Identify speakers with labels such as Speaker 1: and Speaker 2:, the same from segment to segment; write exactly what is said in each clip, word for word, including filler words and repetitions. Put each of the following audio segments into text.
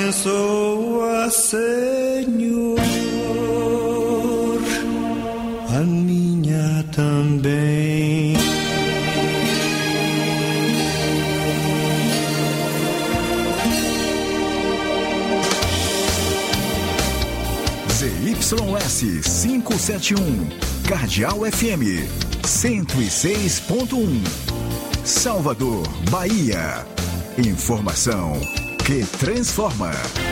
Speaker 1: abençoa, Senhor, a minha também.
Speaker 2: Z Y S quinhentos e setenta e um, Cardeal F M cento e seis ponto um, Salvador, Bahia. Informação que transforma.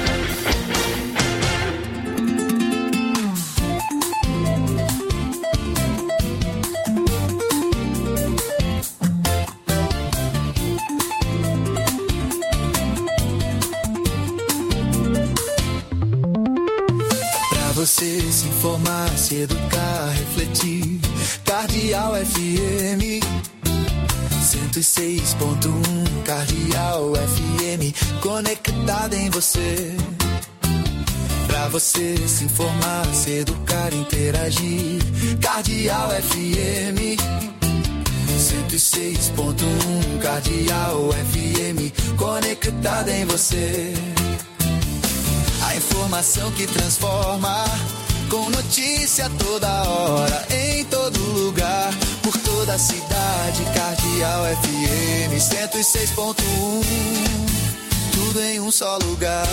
Speaker 3: Pra você se informar, se educar, refletir. Cardeal F M cento e seis ponto um, Cardeal F M, conectado em você. Pra você se informar, se educar, interagir. Cardeal F M cento e seis ponto um, Cardeal F M, conectado em você. A informação que transforma, com notícia toda hora, em todo lugar, por toda a cidade. Cardeal F M cento e seis ponto um, tudo em um só lugar.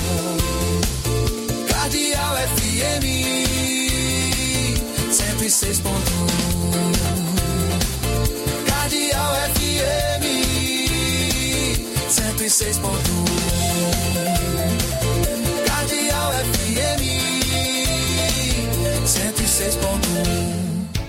Speaker 3: Cardeal F M cento e seis ponto um, Cardeal F M cento e seis ponto um, Cardeal F M cento e seis ponto um.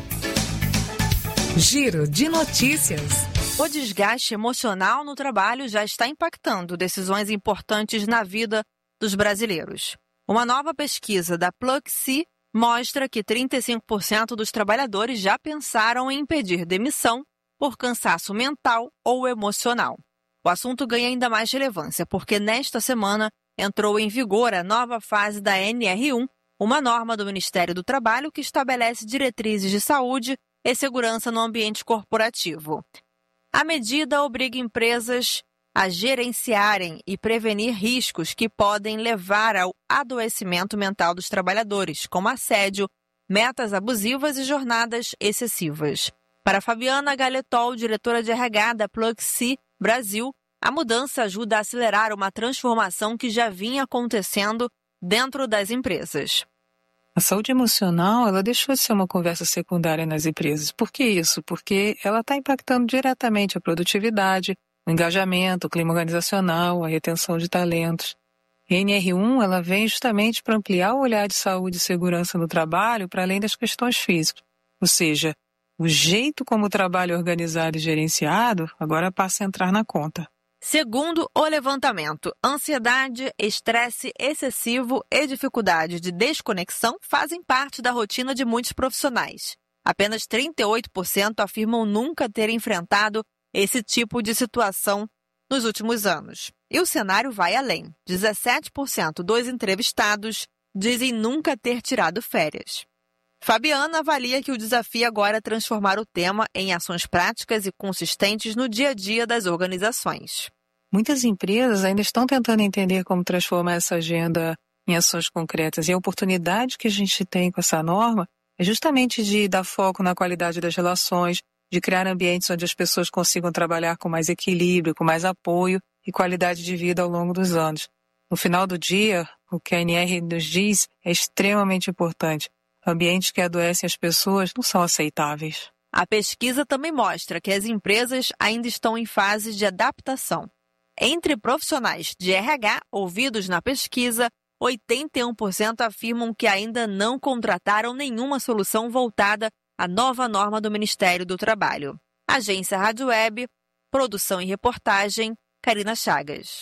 Speaker 4: Giro de notícias.
Speaker 5: O desgaste emocional no trabalho já está impactando decisões importantes na vida dos brasileiros. Uma nova pesquisa da Pluxee mostra que trinta e cinco por cento dos trabalhadores já pensaram em pedir demissão por cansaço mental ou emocional. O assunto ganha ainda mais relevância porque nesta semana entrou em vigor a nova fase da N R um, uma norma do Ministério do Trabalho que estabelece diretrizes de saúde e segurança no ambiente corporativo. A medida obriga empresas a gerenciarem e prevenir riscos que podem levar ao adoecimento mental dos trabalhadores, como assédio, metas abusivas e jornadas excessivas. Para Fabiana Galetol, diretora de R H da Pluxee Brasil, a mudança ajuda a acelerar uma transformação que já vinha acontecendo dentro das empresas.
Speaker 6: A saúde emocional, ela deixou de ser uma conversa secundária nas empresas. Por que isso? Porque ela está impactando diretamente a produtividade, o engajamento, o clima organizacional, a retenção de talentos. A N R um, ela vem justamente para ampliar o olhar de saúde e segurança no trabalho para além das questões físicas. Ou seja, o jeito como o trabalho é organizado e gerenciado agora passa a entrar na conta.
Speaker 5: Segundo o levantamento, ansiedade, estresse excessivo e dificuldade de desconexão fazem parte da rotina de muitos profissionais. Apenas trinta e oito por cento afirmam nunca ter enfrentado esse tipo de situação nos últimos anos. E o cenário vai além. dezessete por cento dos entrevistados dizem nunca ter tirado férias. Fabiana avalia que o desafio agora é transformar o tema em ações práticas e consistentes no dia a dia das organizações.
Speaker 6: Muitas empresas ainda estão tentando entender como transformar essa agenda em ações concretas. E a oportunidade que a gente tem com essa norma é justamente de dar foco na qualidade das relações, de criar ambientes onde as pessoas consigam trabalhar com mais equilíbrio, com mais apoio e qualidade de vida ao longo dos anos. No final do dia, o que a N R nos diz é extremamente importante. Ambientes que adoecem as pessoas não são aceitáveis.
Speaker 5: A pesquisa também mostra que as empresas ainda estão em fase de adaptação. Entre profissionais de R H ouvidos na pesquisa, oitenta e um por cento afirmam que ainda não contrataram nenhuma solução voltada à nova norma do Ministério do Trabalho. Agência Rádio Web, produção e reportagem, Karina Chagas.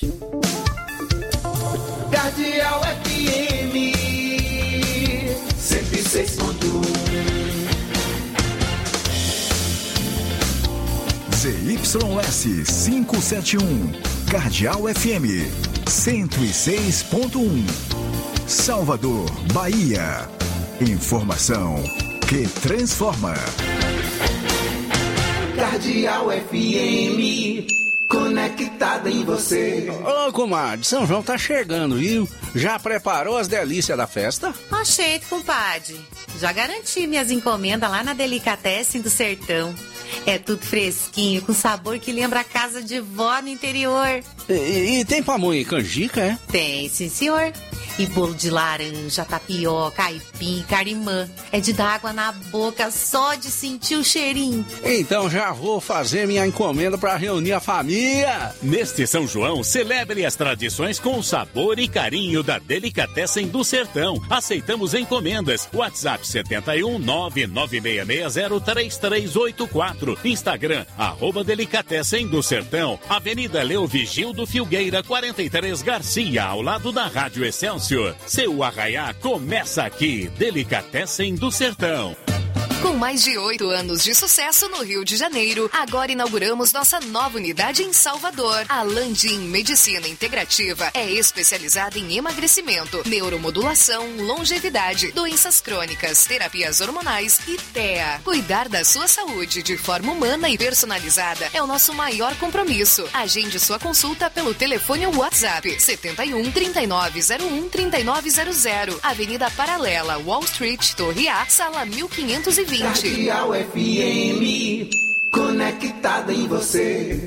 Speaker 3: Cardeal F M cento e seis ponto um.
Speaker 2: Z Y S quinhentos e setenta e um, Cardeal F M cento e seis ponto um, Salvador, Bahia. Informação que transforma.
Speaker 3: Cardeal F M,
Speaker 4: conectada em você.
Speaker 7: Ô, comadre, São João tá chegando, viu? Já preparou as delícias da festa?
Speaker 8: Oxente, compadre. Já garanti minhas encomendas lá na Delicatessen do Sertão. É tudo fresquinho, com sabor que lembra a casa de vó no interior.
Speaker 7: E, e, e tem pamonha e canjica, é?
Speaker 8: Tem, sim, senhor. E bolo de laranja, tapioca, aipim, carimã. É de dar água na boca só de sentir o cheirinho.
Speaker 7: Então já vou fazer minha encomenda para reunir a família.
Speaker 9: Neste São João, celebre as tradições com o sabor e carinho da Delicatessen do Sertão. Aceitamos encomendas. WhatsApp sete um nove nove seis seis zero três três oito quatro. Instagram, arroba Delicatessen do Sertão. Avenida Leo Vigildo Filgueira, quarenta e três Garcia, ao lado da Rádio Excelsior. Seu arraiá começa aqui. Delicatessen do Sertão.
Speaker 10: Com mais de oito anos de sucesso no Rio de Janeiro, agora inauguramos nossa nova unidade em Salvador. A Landim Medicina Integrativa é especializada em emagrecimento, neuromodulação, longevidade, doenças crônicas, terapias hormonais e T E A. Cuidar da sua saúde de forma humana e personalizada é o nosso maior compromisso. Agende sua consulta pelo telefone ou WhatsApp sete um, trinta e nove zero um, trinta e nove zero zero. Avenida Paralela, Wall Street, Torre A, sala mil quinhentos e vinte.
Speaker 4: Cardeal F M, conectada em você.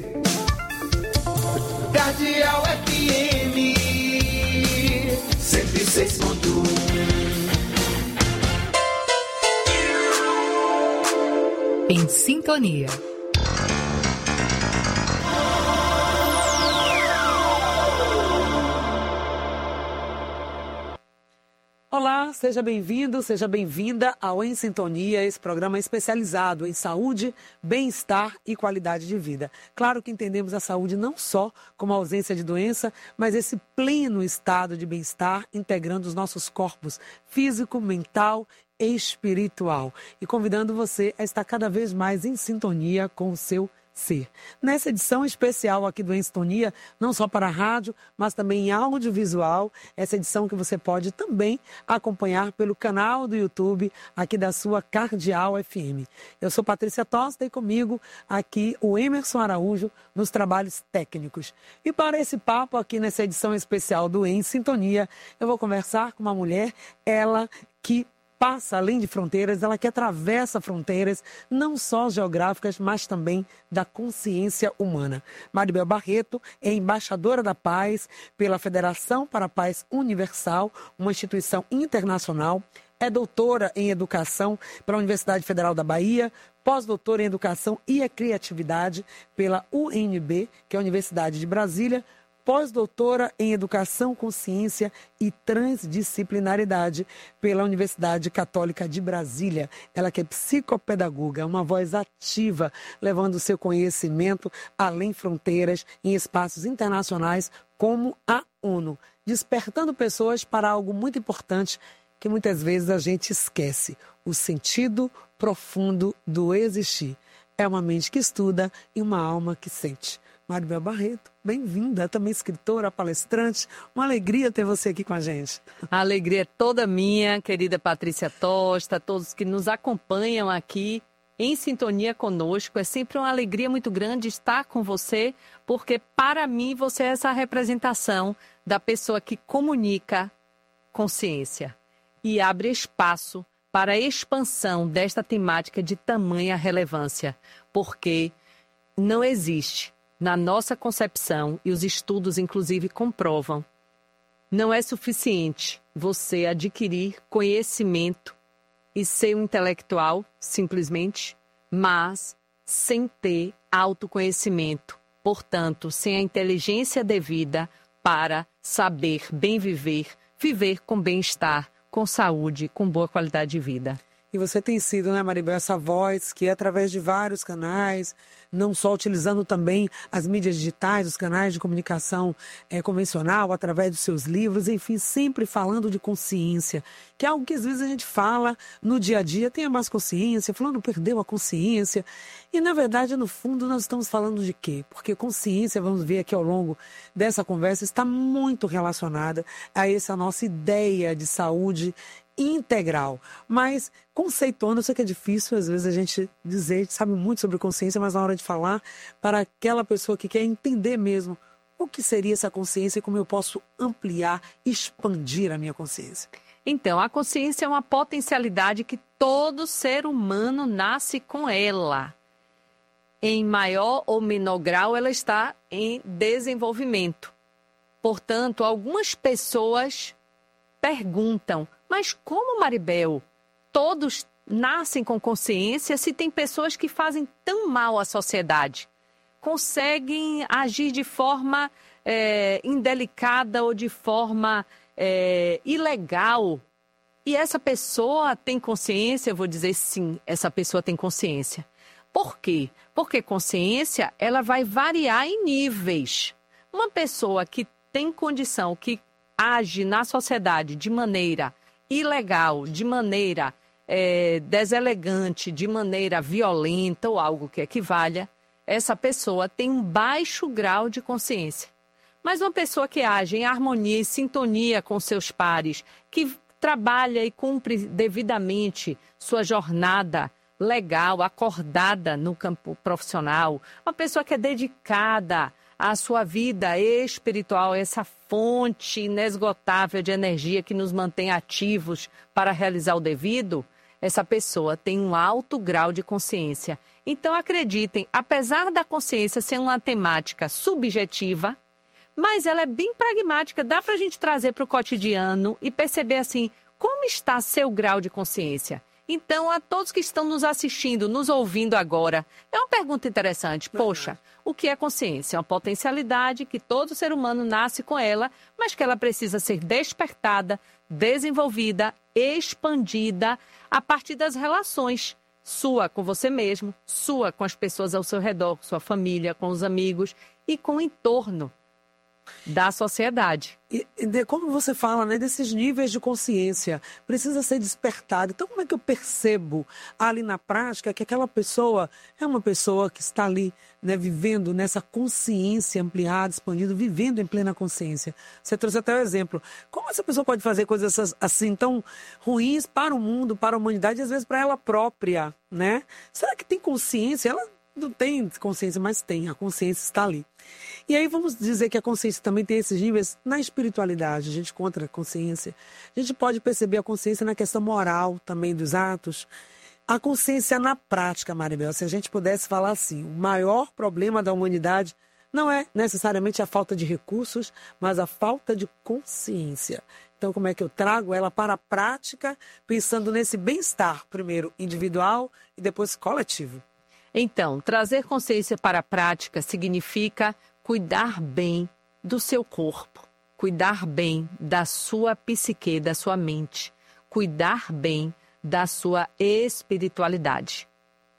Speaker 4: Cardeal F M, cento e seis ponto um.
Speaker 10: Em sintonia.
Speaker 11: Olá, seja bem-vindo, seja bem-vinda ao Em Sintonia, esse programa especializado em saúde, bem-estar e qualidade de vida. Claro que entendemos a saúde não só como a ausência de doença, mas esse pleno estado de bem-estar integrando os nossos corpos físico, mental e espiritual. E convidando você a estar cada vez mais em sintonia com o seu ser. Nessa edição especial aqui do Em Sintonia, não só para a rádio, mas também em audiovisual, essa edição que você pode também acompanhar pelo canal do YouTube aqui da sua Cardeal F M. Eu sou Patrícia Tosta e comigo aqui o Emerson Araújo nos trabalhos técnicos. E para esse papo aqui nessa edição especial do Em Sintonia, eu vou conversar com uma mulher, ela que passa além de fronteiras, ela que atravessa fronteiras, não só geográficas, mas também da consciência humana. Maribel Barreto é embaixadora da paz pela Federação para a Paz Universal, uma instituição internacional, é doutora em educação pela Universidade Federal da Bahia, pós-doutora em educação e criatividade pela U N B, que é a Universidade de Brasília, pós-doutora em Educação, Consciência e Transdisciplinaridade pela Universidade Católica de Brasília. Ela que é psicopedagoga, uma voz ativa, levando o seu conhecimento além fronteiras em espaços internacionais como a ONU, despertando pessoas para algo muito importante que muitas vezes a gente esquece, o sentido profundo do existir. É uma mente que estuda e uma alma que sente. Maribel Barreto, bem-vinda, também escritora, palestrante. Uma alegria ter você aqui com a gente.
Speaker 12: A alegria é toda minha, querida Patrícia Tosta, todos que nos acompanham aqui em sintonia conosco. É sempre uma alegria muito grande estar com você, porque para mim você é essa representação da pessoa que comunica consciência e abre espaço para a expansão desta temática de tamanha relevância, porque não existe, na nossa concepção, e os estudos inclusive comprovam, não é suficiente você adquirir conhecimento e ser um intelectual, simplesmente, mas sem ter autoconhecimento. Portanto, sem a inteligência devida para saber bem viver, viver com bem-estar, com saúde, com boa qualidade de vida.
Speaker 11: E você tem sido, né, Maribel, essa voz que é através de vários canais, não só utilizando também as mídias digitais, os canais de comunicação é, convencional, através dos seus livros, enfim, sempre falando de consciência, que é algo que às vezes a gente fala no dia a dia, tenha mais consciência, fulano perdeu a consciência. E, na verdade, no fundo, nós estamos falando de quê? Porque consciência, vamos ver aqui ao longo dessa conversa, está muito relacionada a essa nossa ideia de saúde integral. Mas conceituando, eu sei que é difícil, às vezes a gente dizer, a gente sabe muito sobre consciência, mas na hora de falar, para aquela pessoa que quer entender mesmo o que seria essa consciência e como eu posso ampliar, expandir a minha consciência.
Speaker 12: Então, a consciência é uma potencialidade que todo ser humano nasce com ela. Em maior ou menor grau, ela está em desenvolvimento. Portanto, algumas pessoas perguntam, mas como, Maribel, todos nascem com consciência se tem pessoas que fazem tão mal à sociedade? Conseguem agir de forma é, indelicada ou de forma é, ilegal. E essa pessoa tem consciência? Eu vou dizer sim, essa pessoa tem consciência. Por quê? Porque consciência, ela vai variar em níveis. Uma pessoa que tem condição, que age na sociedade de maneira ilegal, de maneira é, deselegante, de maneira violenta ou algo que equivalha, essa pessoa tem um baixo grau de consciência. Mas uma pessoa que age em harmonia e sintonia com seus pares, que trabalha e cumpre devidamente sua jornada legal, acordada no campo profissional, uma pessoa que é dedicada à sua vida espiritual, essa fonte inesgotável de energia que nos mantém ativos para realizar o devido, essa pessoa tem um alto grau de consciência. Então, acreditem, apesar da consciência ser uma temática subjetiva, mas ela é bem pragmática, dá para a gente trazer para o cotidiano e perceber assim, como está seu grau de consciência? Então, a todos que estão nos assistindo, nos ouvindo agora, é uma pergunta interessante. Poxa, o que é consciência? É uma potencialidade que todo ser humano nasce com ela, mas que ela precisa ser despertada, desenvolvida, expandida a partir das relações. Sua com você mesmo, sua com as pessoas ao seu redor, sua família, com os amigos e com o entorno da sociedade.
Speaker 11: E, de, como você fala, né, desses níveis de consciência, precisa ser despertado. Então, como é que eu percebo ali na prática que aquela pessoa é uma pessoa que está ali, né, vivendo nessa consciência ampliada, expandida, vivendo em plena consciência? Você trouxe até o exemplo. Como essa pessoa pode fazer coisas assim tão ruins para o mundo, para a humanidade, e às vezes para ela própria, né? Será que tem consciência? Ela não tem consciência, mas tem. A consciência está ali. E aí vamos dizer que a consciência também tem esses níveis na espiritualidade. A gente encontra a consciência. A gente pode perceber a consciência na questão moral também dos atos. A consciência na prática, Maribel, se a gente pudesse falar assim, o maior problema da humanidade não é necessariamente a falta de recursos, mas a falta de consciência. Então, como é que eu trago ela para a prática, pensando nesse bem-estar, primeiro individual e depois coletivo?
Speaker 12: Então, trazer consciência para a prática significa cuidar bem do seu corpo, cuidar bem da sua psique, da sua mente, cuidar bem da sua espiritualidade.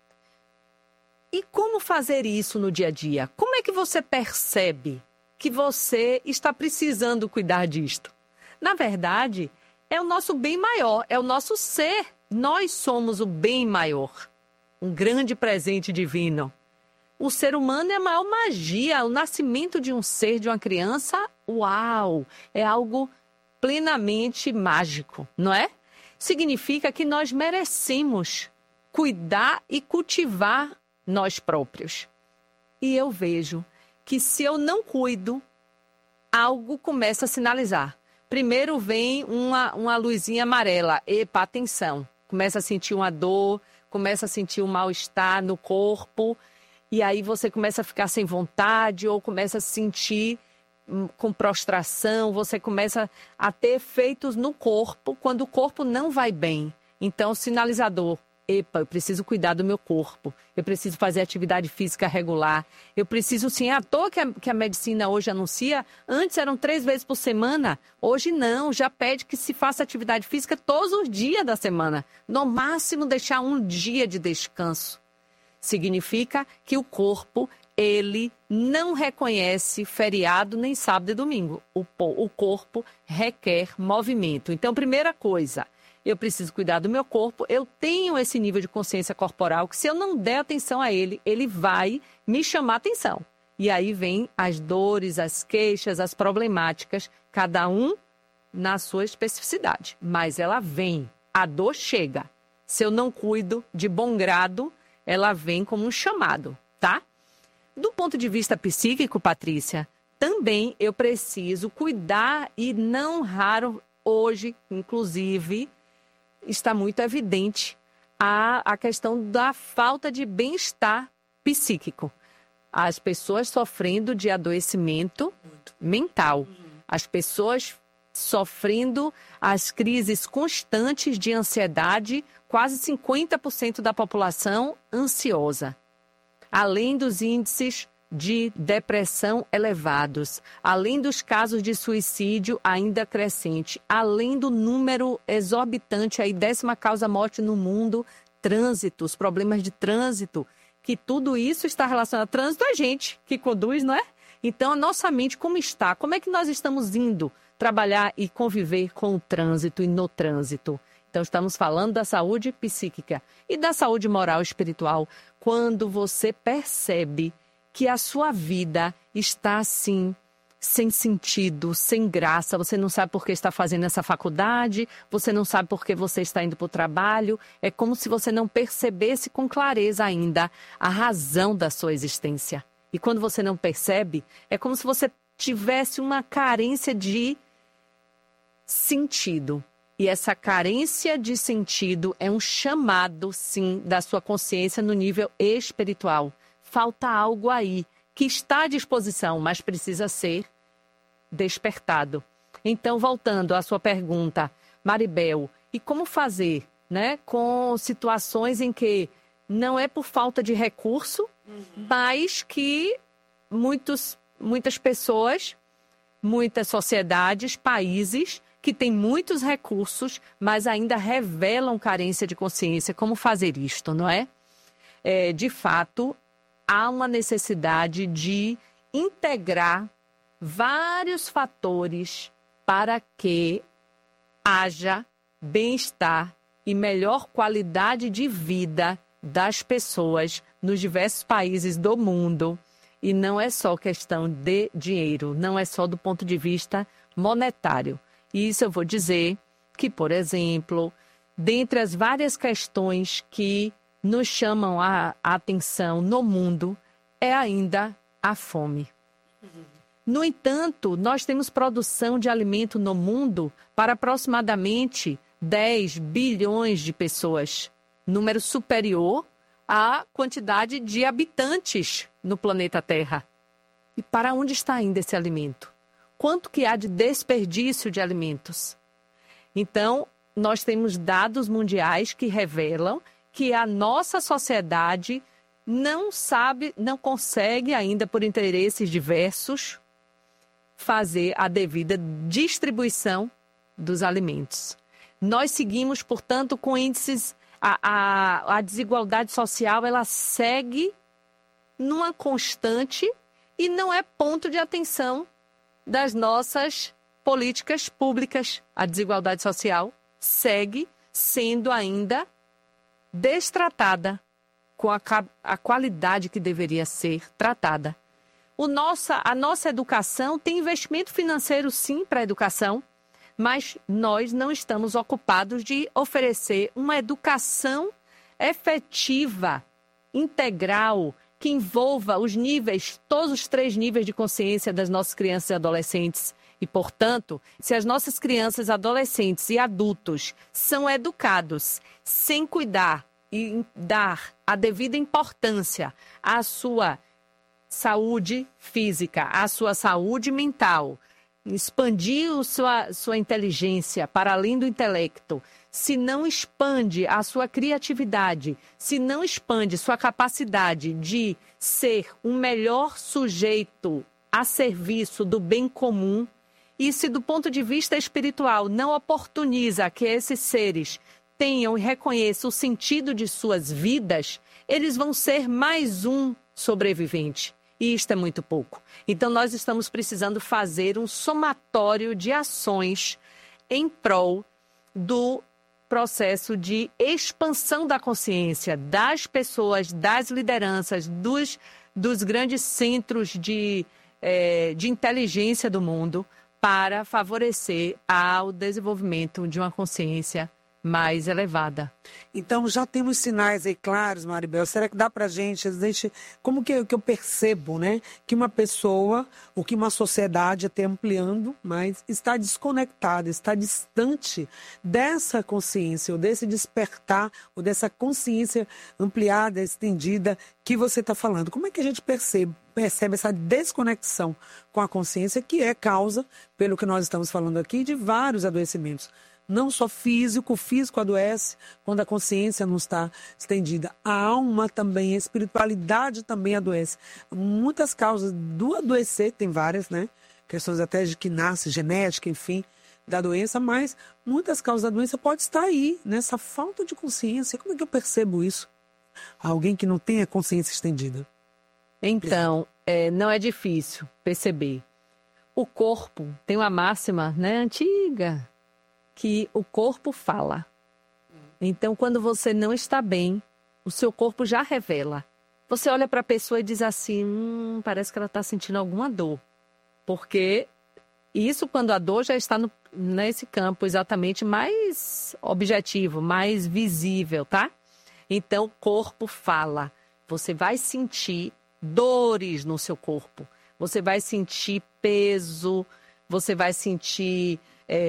Speaker 12: E como fazer isso no dia a dia? Como é que você percebe que você está precisando cuidar disto? Na verdade, é o nosso bem maior, é o nosso ser. Nós somos o bem maior. Um grande presente divino. O ser humano é a maior magia. O nascimento de um ser, de uma criança, uau! É algo plenamente mágico, não é? Significa que nós merecemos cuidar e cultivar nós próprios. E eu vejo que se eu não cuido, algo começa a sinalizar. Primeiro vem uma, uma luzinha amarela. Epa, atenção. Começa a sentir uma dor, começa a sentir um mal-estar no corpo, e aí você começa a ficar sem vontade, ou começa a sentir hum, com prostração, você começa a ter efeitos no corpo, quando o corpo não vai bem. Então, sinalizador, epa, eu preciso cuidar do meu corpo, eu preciso fazer atividade física regular, eu preciso sim, é à toa que a, que a medicina hoje anuncia, antes eram três vezes por semana, hoje não, já pede que se faça atividade física todos os dias da semana, no máximo deixar um dia de descanso. Significa que o corpo, ele não reconhece feriado nem sábado e domingo, o, o corpo requer movimento. Então, primeira coisa, eu preciso cuidar do meu corpo, eu tenho esse nível de consciência corporal que se eu não der atenção a ele, ele vai me chamar atenção. E aí vem as dores, as queixas, as problemáticas, cada um na sua especificidade, mas ela vem, a dor chega. Se eu não cuido de bom grado, ela vem como um chamado, tá? Do ponto de vista psíquico, Patrícia, também eu preciso cuidar e não raro, hoje, inclusive, está muito evidente a, a questão da falta de bem-estar psíquico. As pessoas sofrendo de adoecimento mental, as pessoas sofrendo as crises constantes de ansiedade, quase cinquenta por cento da população ansiosa. Além dos índices de depressão elevados, além dos casos de suicídio ainda crescente, além do número exorbitante, aí décima causa morte no mundo, trânsito, os problemas de trânsito, que tudo isso está relacionado a trânsito, a gente que conduz, não é? Então, a nossa mente como está? Como é que nós estamos indo trabalhar e conviver com o trânsito e no trânsito? Então, estamos falando da saúde psíquica e da saúde moral e espiritual. Quando você percebe que a sua vida está assim, sem sentido, sem graça, você não sabe por que está fazendo essa faculdade, você não sabe por que você está indo para o trabalho, é como se você não percebesse com clareza ainda a razão da sua existência. E quando você não percebe, é como se você tivesse uma carência de sentido. E essa carência de sentido é um chamado, sim, da sua consciência no nível espiritual. Falta algo aí que está à disposição, mas precisa ser despertado. Então, voltando à sua pergunta, Maribel, e como fazer, né, com situações em que não é por falta de recurso, uhum. mas que muitos, muitas pessoas, muitas sociedades, países que têm muitos recursos, mas ainda revelam carência de consciência. Como fazer isto, não é? É, de fato, há uma necessidade de integrar vários fatores para que haja bem-estar e melhor qualidade de vida das pessoas nos diversos países do mundo. E não é só questão de dinheiro, não é só do ponto de vista monetário. E isso eu vou dizer que, por exemplo, dentre as várias questões que nos chamam a atenção no mundo, é ainda a fome. No entanto, nós temos produção de alimento no mundo para aproximadamente dez bilhões de pessoas, número superior à quantidade de habitantes no planeta Terra. E para onde está indo esse alimento? Quanto que há de desperdício de alimentos? Então, nós temos dados mundiais que revelam que a nossa sociedade não sabe, não consegue ainda, por interesses diversos, fazer a devida distribuição dos alimentos. Nós seguimos, portanto, com índices, a, a, a desigualdade social, ela segue numa constante e não é ponto de atenção das nossas políticas públicas. A desigualdade social segue sendo ainda destratada com a, a qualidade que deveria ser tratada. O nossa, a nossa educação tem investimento financeiro, sim, para a educação, mas nós não estamos ocupados de oferecer uma educação efetiva, integral, que envolva os níveis, todos os três níveis de consciência das nossas crianças e adolescentes. E, portanto, se as nossas crianças, adolescentes e adultos são educados sem cuidar e dar a devida importância à sua saúde física, à sua saúde mental, expandir a sua, sua inteligência para além do intelecto, se não expande a sua criatividade, se não expande sua capacidade de ser um melhor sujeito a serviço do bem comum, e se do ponto de vista espiritual não oportuniza que esses seres tenham e reconheçam o sentido de suas vidas, eles vão ser mais um sobrevivente. E isto é muito pouco. Então, nós estamos precisando fazer um somatório de ações em prol do processo de expansão da consciência das pessoas, das lideranças, dos, dos grandes centros de, é, de inteligência do mundo, para favorecer ao desenvolvimento de uma consciência mais elevada.
Speaker 11: Então, já temos sinais aí claros, Maribel. Será que dá pra gente, a gente como que, que eu percebo, né, que uma pessoa, ou que uma sociedade, até ampliando, mas está desconectada, está distante dessa consciência, ou desse despertar, ou dessa consciência ampliada, estendida, que você está falando? Como é que a gente percebe, percebe essa desconexão com a consciência, que é causa, pelo que nós estamos falando aqui, de vários adoecimentos? Não só físico, o físico adoece quando a consciência não está estendida. A alma também, a espiritualidade também adoece. Muitas causas do adoecer, tem várias, né? Questões até de que nasce, genética, enfim, da doença, mas muitas causas da doença podem estar aí, nessa falta de consciência. Como é que eu percebo isso? Alguém que não tem a consciência estendida.
Speaker 12: Então, é, não é difícil perceber. O corpo tem uma máxima, né, antiga, que o corpo fala. Então, quando você não está bem, o seu corpo já revela. Você olha para a pessoa e diz assim, hum, parece que ela está sentindo alguma dor. Porque isso quando a dor já está no, nesse campo exatamente mais objetivo, mais visível, tá? Então, o corpo fala. Você vai sentir dores no seu corpo. Você vai sentir peso, você vai sentir...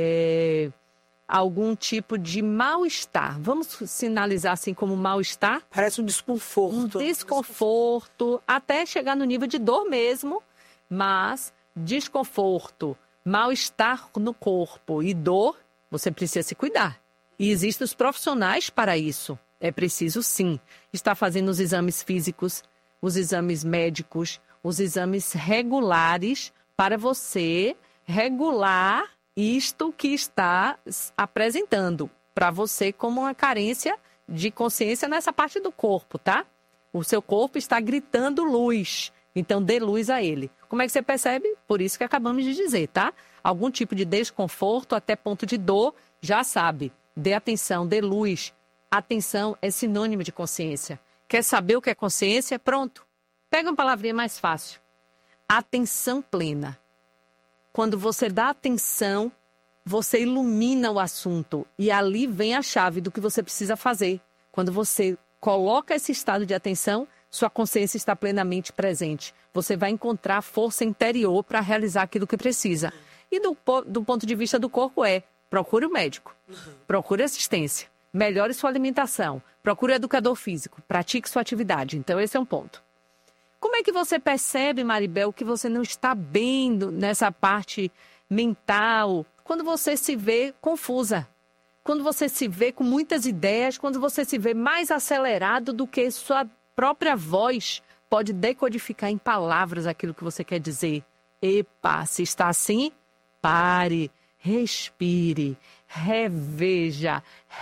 Speaker 12: É, algum tipo de mal-estar. Vamos sinalizar assim como mal-estar?
Speaker 11: Parece um desconforto.
Speaker 12: Um desconforto, até chegar no nível de dor mesmo, mas desconforto, mal-estar no corpo e dor, você precisa se cuidar. E existem os profissionais para isso. É preciso, sim, estar fazendo os exames físicos, os exames médicos, os exames regulares para você regular isto que está apresentando para você como uma carência de consciência nessa parte do corpo, tá? O seu corpo está gritando luz, então dê luz a ele. Como é que você percebe? Por isso que acabamos de dizer, tá? Algum tipo de desconforto até ponto de dor, já sabe. Dê atenção, dê luz. Atenção é sinônimo de consciência. Quer saber o que é consciência? Pronto. Pega uma palavrinha mais fácil. Atenção plena. Quando você dá atenção, você ilumina o assunto e ali vem a chave do que você precisa fazer. Quando você coloca esse estado de atenção, sua consciência está plenamente presente. Você vai encontrar força interior para realizar aquilo que precisa. E do, do ponto de vista do corpo é, procure o médico, procure assistência, melhore sua alimentação, procure o educador físico, pratique sua atividade. Então esse é um ponto. Como é que você percebe, Maribel, que você não está bem nessa parte mental? Quando você se vê confusa, quando você se vê com muitas ideias, quando você se vê mais acelerado do que sua própria voz pode decodificar em palavras aquilo que você quer dizer. Epa, se está assim, pare, respire, reveja,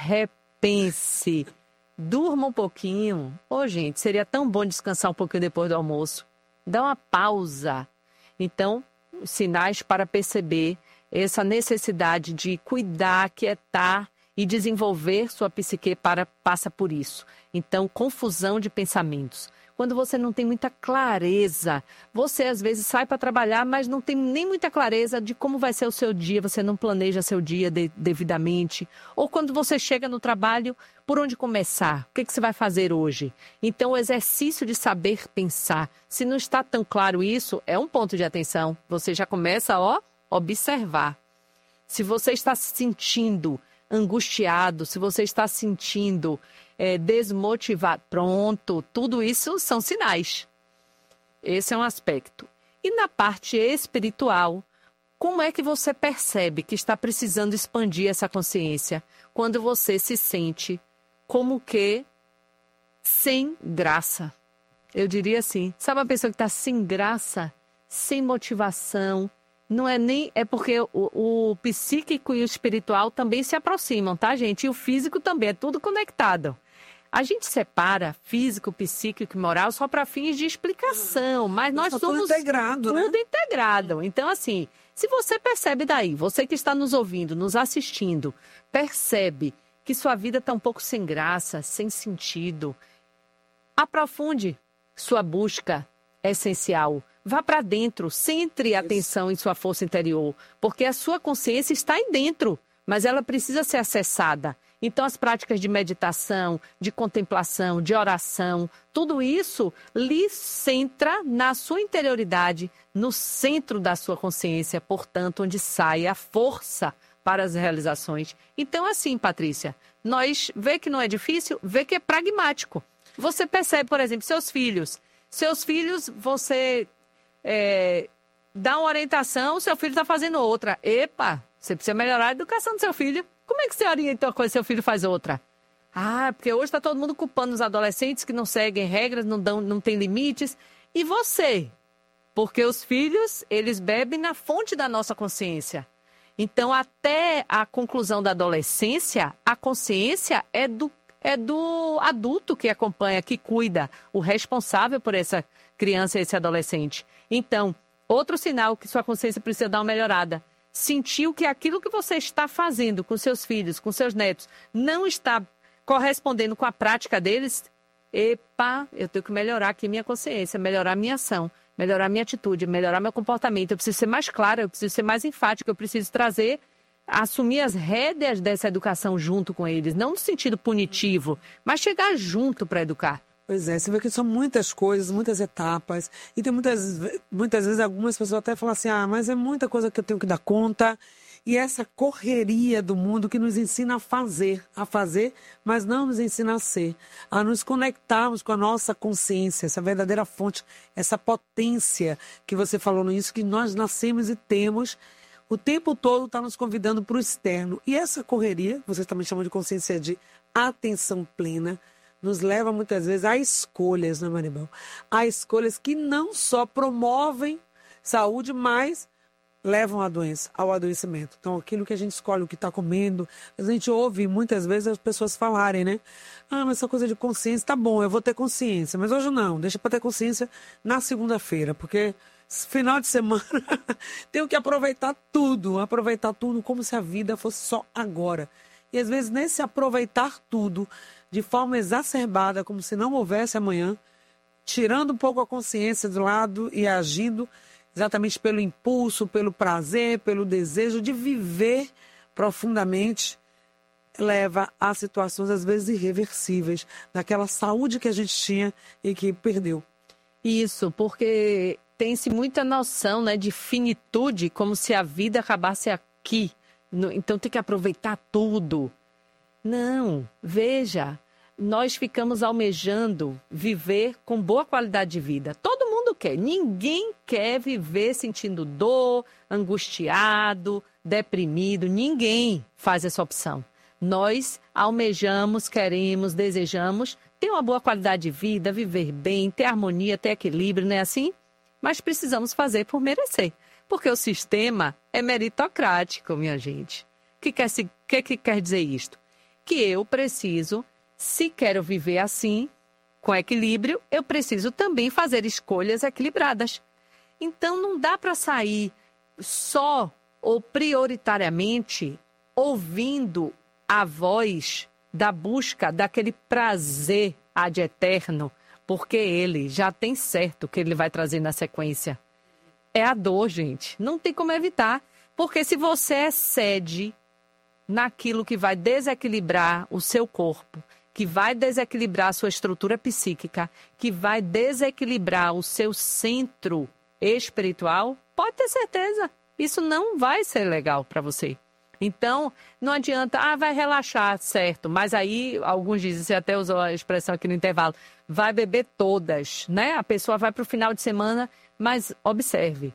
Speaker 12: repense. Durma um pouquinho. Ô, gente, seria tão bom descansar um pouquinho depois do almoço. Dá uma pausa. Então, sinais para perceber essa necessidade de cuidar, quietar e desenvolver sua psique para, passa por isso. Então, confusão de pensamentos. Quando você não tem muita clareza, você às vezes sai para trabalhar, mas não tem nem muita clareza de como vai ser o seu dia, você não planeja seu dia de, devidamente. Ou quando você chega no trabalho, por onde começar? O que, que você vai fazer hoje? Então, o exercício de saber pensar, se não está tão claro isso, é um ponto de atenção. Você já começa a observar. Se você está se sentindo angustiado, se você está sentindo é, desmotivado, pronto, tudo isso são sinais. Esse é um aspecto. E na parte espiritual, como é que você percebe que está precisando expandir essa consciência? Quando você se sente como que sem graça. Eu diria assim, sabe uma pessoa que está sem graça, sem motivação? Não é nem... É porque o, o psíquico e o espiritual também se aproximam, tá, gente? E o físico também, é tudo conectado. A gente separa físico, psíquico e moral só para fins de explicação, mas nós
Speaker 11: Está
Speaker 12: somos...
Speaker 11: tudo integrado, né?
Speaker 12: Tudo integrado. Então, assim, se você percebe daí, você que está nos ouvindo, nos assistindo, percebe que sua vida está um pouco sem graça, sem sentido, aprofunde sua busca essencial. Vá para dentro, centre a atenção em sua força interior, porque a sua consciência está aí dentro, mas ela precisa ser acessada. Então, as práticas de meditação, de contemplação, de oração, tudo isso lhe centra na sua interioridade, no centro da sua consciência, portanto, onde sai a força para as realizações. Então, assim, Patrícia, nós vê que não é difícil, vê que é pragmático. Você percebe, por exemplo, seus filhos. Seus filhos, você é, dá uma orientação, seu filho está fazendo outra. Epa, você precisa melhorar a educação do seu filho. Como é que você orienta uma coisa e seu filho faz outra? Ah, porque hoje está todo mundo culpando os adolescentes que não seguem regras, não, dão, não tem limites. E você? Porque os filhos, eles bebem na fonte da nossa consciência. Então, até a conclusão da adolescência, a consciência é do, é do adulto que acompanha, que cuida, o responsável por essa criança e esse adolescente. Então, outro sinal que sua consciência precisa dar uma melhorada. Sentiu que aquilo que você está fazendo com seus filhos, com seus netos, não está correspondendo com a prática deles, epa, eu tenho que melhorar aqui minha consciência, melhorar minha ação, melhorar minha atitude, melhorar meu comportamento. Eu preciso ser mais clara, eu preciso ser mais enfática, eu preciso trazer, assumir as rédeas dessa educação junto com eles, não no sentido punitivo, mas chegar junto para educar.
Speaker 11: Pois é, você vê que são muitas coisas, muitas etapas, e tem muitas, muitas vezes algumas pessoas até falam assim, ah, mas é muita coisa que eu tenho que dar conta, e essa correria do mundo que nos ensina a fazer, a fazer, mas não nos ensina a ser, a nos conectarmos com a nossa consciência, essa verdadeira fonte, essa potência que você falou no início, que nós nascemos e temos, o tempo todo está nos convidando para o externo, e essa correria, vocês também chamam de consciência de atenção plena, nos leva muitas vezes a escolhas, né, Maribel? A escolhas que não só promovem saúde, mas levam à doença, ao adoecimento. Então, aquilo que a gente escolhe, o que está comendo, a gente ouve muitas vezes as pessoas falarem, né? Ah, mas essa coisa de consciência, tá bom, eu vou ter consciência, mas hoje não, deixa para ter consciência na segunda-feira, porque final de semana tenho que aproveitar tudo, aproveitar tudo como se a vida fosse só agora. E às vezes nesse aproveitar tudo de forma exacerbada, como se não houvesse amanhã, tirando um pouco a consciência do lado e agindo exatamente pelo impulso, pelo prazer, pelo desejo de viver profundamente, leva a situações às vezes irreversíveis, daquela saúde que a gente tinha e que perdeu.
Speaker 12: Isso, porque tem-se muita noção, né, de finitude, como se a vida acabasse aqui. Então tem que aproveitar tudo. Não, veja, nós ficamos almejando viver com boa qualidade de vida. Todo mundo quer, ninguém quer viver sentindo dor, angustiado, deprimido, ninguém faz essa opção. Nós almejamos, queremos, desejamos ter uma boa qualidade de vida, viver bem, ter harmonia, ter equilíbrio, não é assim? Mas precisamos fazer por merecer. Porque o sistema é meritocrático, minha gente. O que quer, que, que quer dizer isto? Que eu preciso, se quero viver assim, com equilíbrio, eu preciso também fazer escolhas equilibradas. Então, não dá para sair só ou prioritariamente ouvindo a voz da busca daquele prazer ad eterno, porque ele já tem certo o que ele vai trazer na sequência. É a dor, gente. Não tem como evitar. Porque se você excede naquilo que vai desequilibrar o seu corpo, que vai desequilibrar a sua estrutura psíquica, que vai desequilibrar o seu centro espiritual, pode ter certeza, isso não vai ser legal para você. Então, não adianta, ah, vai relaxar, certo, mas aí, alguns dizem, você até usou a expressão aqui no intervalo, vai beber todas, né? A pessoa vai para o final de semana, mas observe,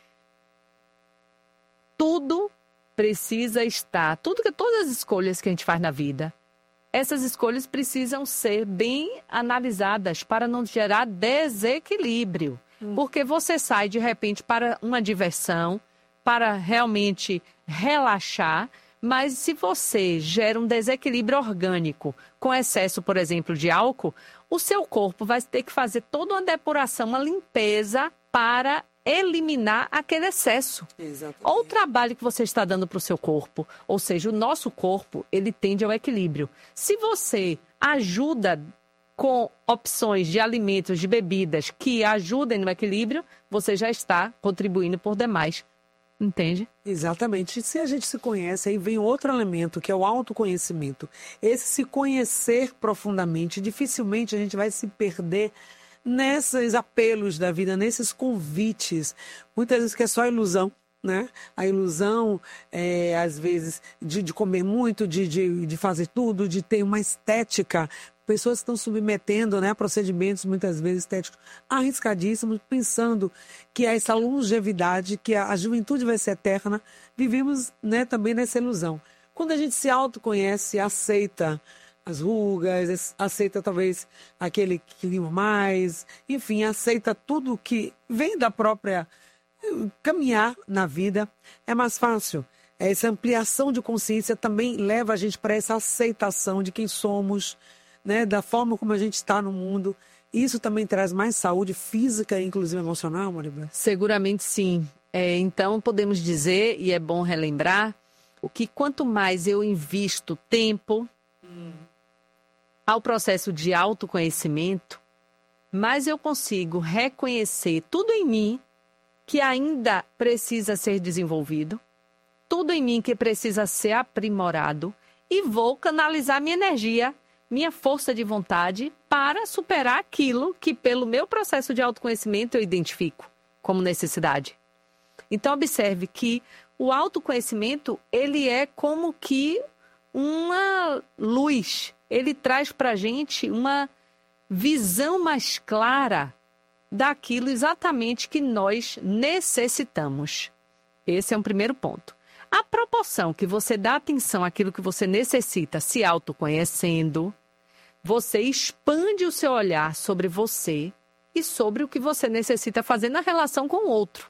Speaker 12: tudo precisa estar, tudo que, todas as escolhas que a gente faz na vida, essas escolhas precisam ser bem analisadas para não gerar desequilíbrio. Hum. Porque você sai, de repente, para uma diversão, para realmente relaxar, mas se você gera um desequilíbrio orgânico com excesso, por exemplo, de álcool, o seu corpo vai ter que fazer toda uma depuração, uma limpeza para eliminar aquele excesso. Exatamente. Ou o trabalho que você está dando para o seu corpo, ou seja, o nosso corpo, ele tende ao equilíbrio. Se você ajuda com opções de alimentos, de bebidas que ajudem no equilíbrio, você já está contribuindo por demais. Entende?
Speaker 11: Exatamente. E se a gente se conhece, aí vem outro elemento, que é o autoconhecimento. Esse se conhecer profundamente, dificilmente a gente vai se perder nesses apelos da vida, nesses convites. Muitas vezes que é só ilusão, né? A ilusão, é, às vezes, de, de comer muito, de, de, de fazer tudo, de ter uma estética. Pessoas estão submetendo, né, a procedimentos, muitas vezes, estéticos arriscadíssimos, pensando que há essa longevidade, que a, a juventude vai ser eterna. Vivemos, né, também nessa ilusão. Quando a gente se autoconhece, aceita as rugas, aceita talvez aquele clima mais, enfim, aceita tudo que vem da própria caminhar na vida, é mais fácil. Essa ampliação de consciência também leva a gente para essa aceitação de quem somos, né, da forma como a gente está no mundo. Isso também traz mais saúde física e inclusive emocional, Maribel?
Speaker 12: Seguramente sim. É, então podemos dizer, e é bom relembrar, o que quanto mais eu invisto tempo hum. ao processo de autoconhecimento, mais eu consigo reconhecer tudo em mim que ainda precisa ser desenvolvido, tudo em mim que precisa ser aprimorado, e vou canalizar minha energia, minha força de vontade para superar aquilo que, pelo meu processo de autoconhecimento, eu identifico como necessidade. Então, observe que o autoconhecimento, ele é como que uma luz. Ele traz para a gente uma visão mais clara daquilo exatamente que nós necessitamos. Esse é um primeiro ponto. A proporção que você dá atenção àquilo que você necessita, se autoconhecendo, você expande o seu olhar sobre você e sobre o que você necessita fazer na relação com o outro.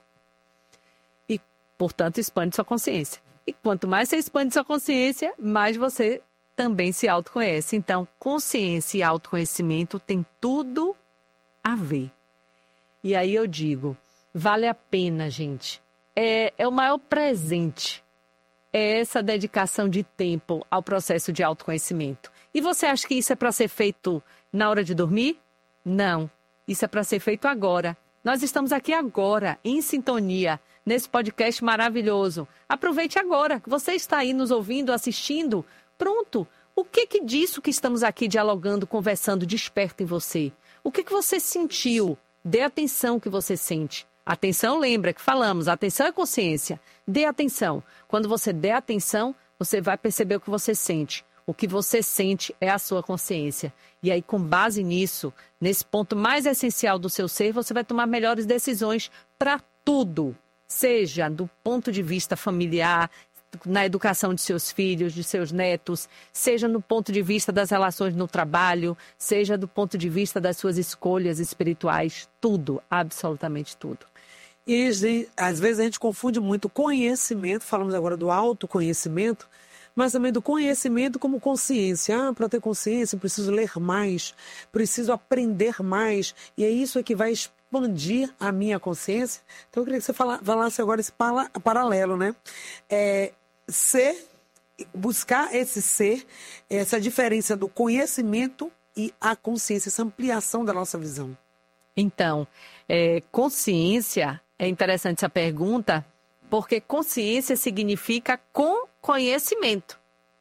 Speaker 12: E, portanto, expande sua consciência. E quanto mais você expande sua consciência, mais você também se autoconhece. Então, consciência e autoconhecimento tem tudo a ver. E aí eu digo, vale a pena, gente. É, é o maior presente. É essa dedicação de tempo ao processo de autoconhecimento. E você acha que isso é para ser feito na hora de dormir? Não. Isso é para ser feito agora. Nós estamos aqui agora, em sintonia, nesse podcast maravilhoso. Aproveite agora, que você está aí nos ouvindo, assistindo. Pronto. O que que disso que estamos aqui dialogando, conversando, desperta em você? O que que você sentiu? Dê atenção que você sente. Atenção, lembra que falamos, atenção é consciência. Dê atenção. Quando você der atenção, você vai perceber o que você sente. O que você sente é a sua consciência. E aí, com base nisso, nesse ponto mais essencial do seu ser, você vai tomar melhores decisões para tudo. Seja do ponto de vista familiar, na educação de seus filhos, de seus netos, seja no ponto de vista das relações no trabalho, seja do ponto de vista das suas escolhas espirituais, tudo, absolutamente tudo.
Speaker 11: E às vezes a gente confunde muito conhecimento, falamos agora do autoconhecimento, mas também do conhecimento como consciência. Ah, para ter consciência, preciso ler mais, preciso aprender mais, e é isso que vai expandir a minha consciência. Então eu queria que você falasse agora esse paralelo, né? É, ser, buscar esse ser, essa diferença do conhecimento e a consciência, essa ampliação da nossa visão.
Speaker 12: Então, é, consciência, é interessante essa pergunta, porque consciência significa com conhecimento,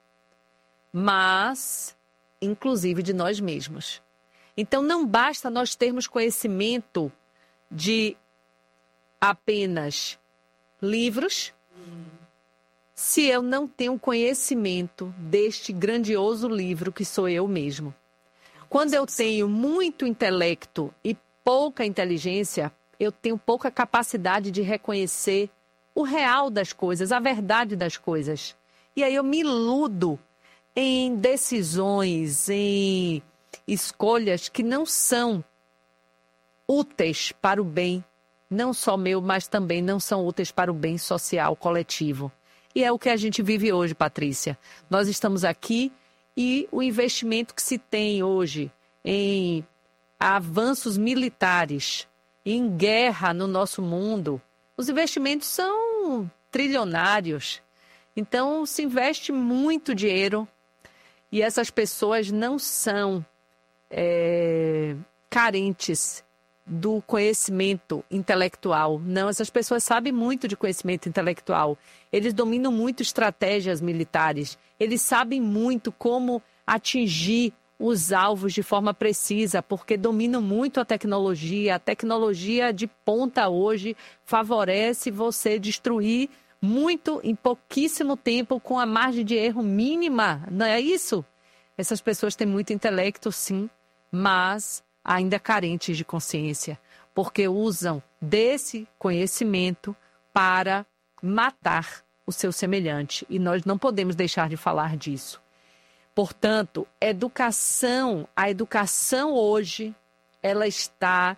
Speaker 12: mas inclusive de nós mesmos. Então não basta nós termos conhecimento de apenas livros, se eu não tenho conhecimento deste grandioso livro que sou eu mesmo. Quando eu tenho muito intelecto e pouca inteligência, eu tenho pouca capacidade de reconhecer o real das coisas, a verdade das coisas. E aí eu me iludo em decisões, em escolhas que não são úteis para o bem, não só meu, mas também não são úteis para o bem social, coletivo. E é o que a gente vive hoje, Patrícia. Nós estamos aqui e o investimento que se tem hoje em avanços militares, em guerra no nosso mundo, os investimentos são trilionários. Então, se investe muito dinheiro e essas pessoas não são é, carentes do conhecimento intelectual. Não, essas pessoas sabem muito de conhecimento intelectual. Eles dominam muito estratégias militares. Eles sabem muito como atingir os alvos de forma precisa, porque dominam muito a tecnologia. A tecnologia de ponta hoje favorece você destruir muito em pouquíssimo tempo, com a margem de erro mínima. Não é isso? Essas pessoas têm muito intelecto, sim, mas ainda carentes de consciência, porque usam desse conhecimento para matar o seu semelhante. E nós não podemos deixar de falar disso. Portanto, educação, a educação hoje, ela está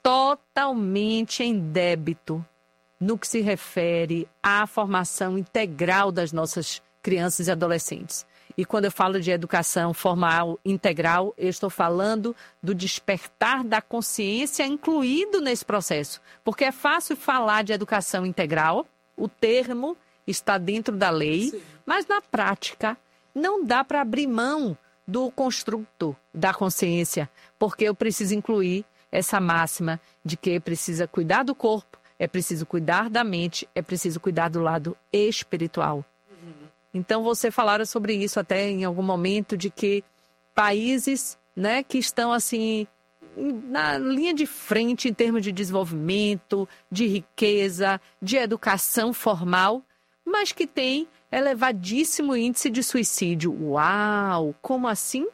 Speaker 12: totalmente em débito no que se refere à formação integral das nossas crianças e adolescentes. E quando eu falo de educação formal integral, eu estou falando do despertar da consciência incluído nesse processo. Porque é fácil falar de educação integral, o termo está dentro da lei, sim, mas na prática não dá para abrir mão do construto da consciência, porque eu preciso incluir essa máxima de que precisa cuidar do corpo, é preciso cuidar da mente, é preciso cuidar do lado espiritual. Então, você falaram sobre isso até em algum momento, de que países, né, que estão assim na linha de frente em termos de desenvolvimento, de riqueza, de educação formal, mas que têm elevadíssimo índice de suicídio. Uau! Como assim?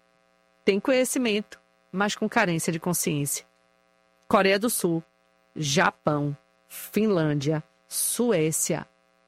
Speaker 12: Tem conhecimento, mas com carência de consciência. Coreia do Sul, Japão, Finlândia, Suécia.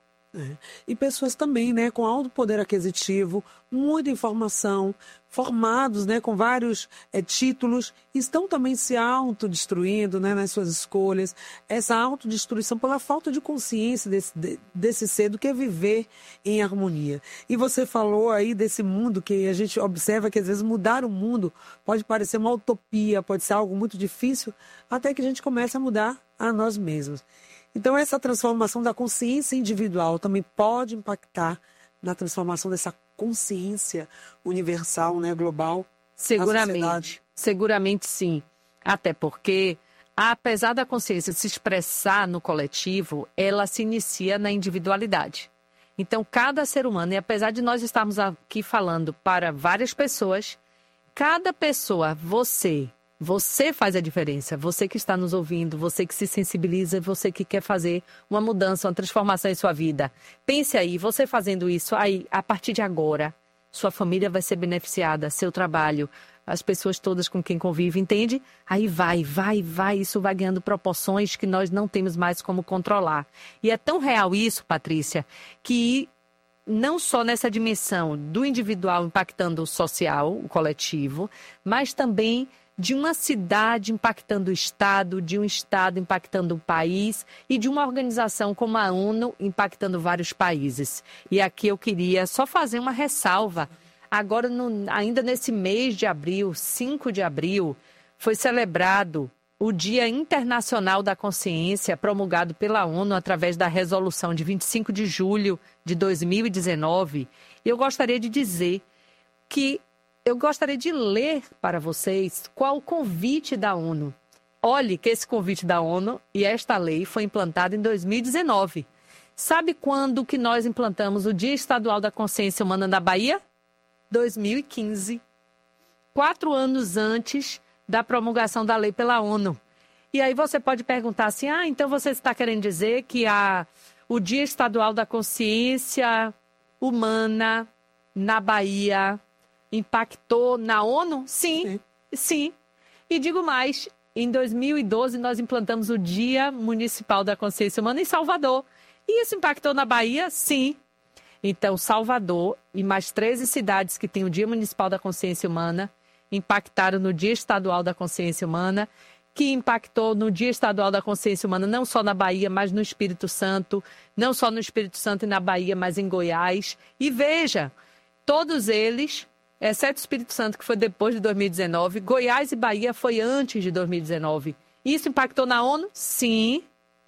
Speaker 11: É. E pessoas também, né, com alto poder aquisitivo, muita informação, formados, né, com vários é, títulos, estão também se autodestruindo, né, nas suas escolhas. Essa autodestruição pela falta de consciência desse, de, desse ser do que é viver em harmonia. E você falou aí desse mundo que a gente observa que às vezes mudar o mundo pode parecer uma utopia, pode ser algo muito difícil, até que a gente comece a mudar a nós mesmos. Então, essa transformação da consciência individual também pode impactar na transformação dessa consciência universal, né, global.
Speaker 12: Seguramente, seguramente sim. Até porque, apesar da consciência se expressar no coletivo, ela se inicia na individualidade. Então, cada ser humano, e apesar de nós estarmos aqui falando para várias pessoas, cada pessoa, você... Você faz a diferença, você que está nos ouvindo, você que se sensibiliza, você que quer fazer uma mudança, uma transformação em sua vida. Pense aí, você fazendo isso, aí, a partir de agora, sua família vai ser beneficiada, seu trabalho, as pessoas todas com quem convive, entende? Aí vai, vai, vai, isso vai ganhando proporções que nós não temos mais como controlar. E é tão real isso, Patrícia, que não só nessa dimensão do individual impactando o social, o coletivo, mas também de uma cidade impactando o Estado, de um Estado impactando o país e de uma organização como a ONU impactando vários países. E aqui eu queria só fazer uma ressalva. Agora, no, ainda nesse mês de abril, cinco de abril, foi celebrado o Dia Internacional da Consciência, promulgado pela ONU através da resolução de vinte e cinco de julho de dois mil e dezenove. E eu gostaria de dizer que Eu gostaria de ler para vocês qual o convite da ONU. Olhe que esse convite da ONU e esta lei foi implantada em dois mil e dezenove. Sabe quando que nós implantamos o Dia Estadual da Consciência Humana na Bahia? dois mil e quinze. Quatro anos antes da promulgação da lei pela ONU. E aí você pode perguntar assim, ah, então você está querendo dizer que a, o Dia Estadual da Consciência Humana na Bahia impactou na ONU? Sim, sim, sim. E digo mais, em dois mil e doze nós implantamos o Dia Municipal da Consciência Humana em Salvador. E isso impactou na Bahia? Sim. Então, Salvador e mais treze cidades que têm o Dia Municipal da Consciência Humana impactaram no Dia Estadual da Consciência Humana, que impactou no Dia Estadual da Consciência Humana não só na Bahia, mas no Espírito Santo, não só no Espírito Santo e na Bahia, mas em Goiás. E veja, todos eles, exceto o Espírito Santo, que foi depois de dois mil e dezenove, Goiás e Bahia foi antes de dois mil e dezenove. Isso impactou na ONU? Sim.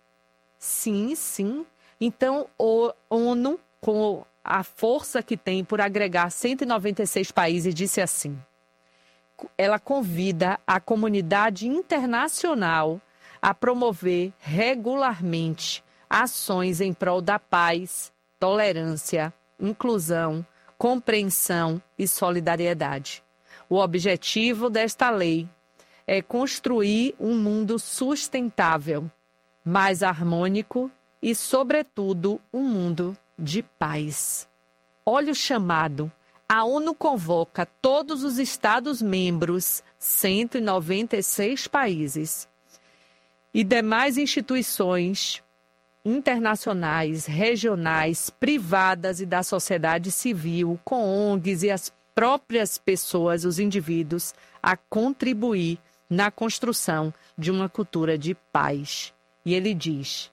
Speaker 12: Sim, sim. Então, a ONU, com a força que tem por agregar cento e noventa e seis países, disse assim: ela convida a comunidade internacional a promover regularmente ações em prol da paz, tolerância, inclusão, compreensão e solidariedade. O objetivo desta lei é construir um mundo sustentável, mais harmônico e, sobretudo, um mundo de paz. Olha o chamado. A ONU convoca todos os Estados-membros, cento e noventa e seis países, e demais instituições internacionais, regionais, privadas e da sociedade civil, com O N Gs e as próprias pessoas, os indivíduos, a contribuir na construção de uma cultura de paz. E ele diz: